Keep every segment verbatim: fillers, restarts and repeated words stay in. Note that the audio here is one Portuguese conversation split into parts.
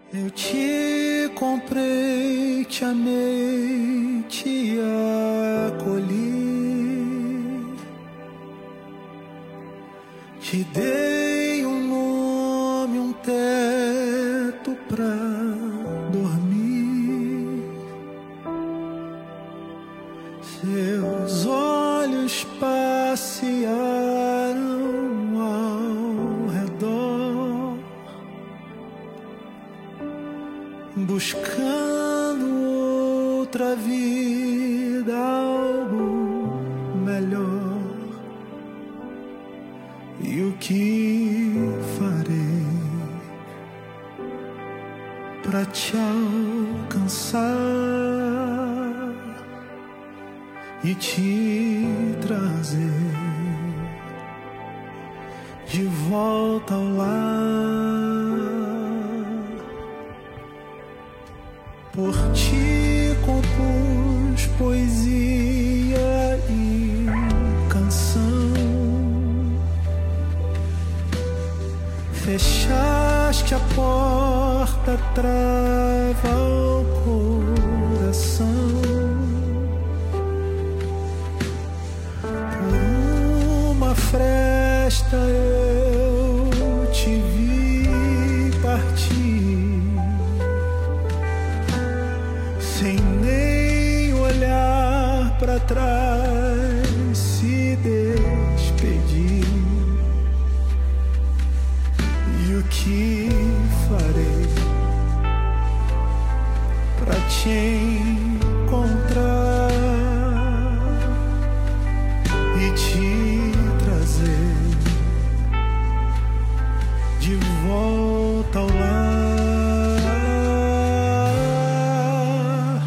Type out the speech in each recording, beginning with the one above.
Eu te comprei, te amei, te acolhi, te dei um nome, um teto pra dormir. Seus olhos passearam ao redor, buscando outra vida, algo melhor. E o que farei pra te alcançar e te trazer de volta ao lar? Por ti compus poesia e canção, fechaste a porta, trava ao coração. Por uma fresta eu te vi partir, sem nem olhar pra trás, se despedir. E o que farei pra te encontrar e te trazer de volta ao lar?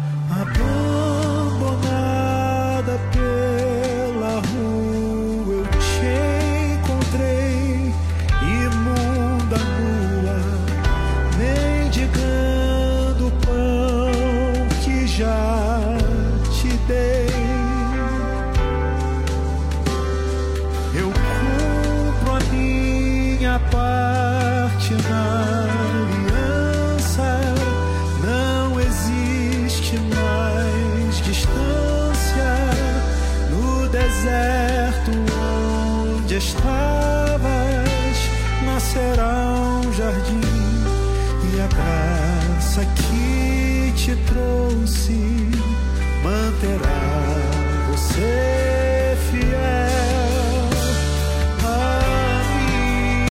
Abandonada pela rua eu te encontrei, imunda, nua, mendigando o pão que já te dei. Eu cumpro a minha parte na aliança, não existe mais distância. No deserto onde estavas nascerá um jardim, e a graça que te trouxe manterá você fiel.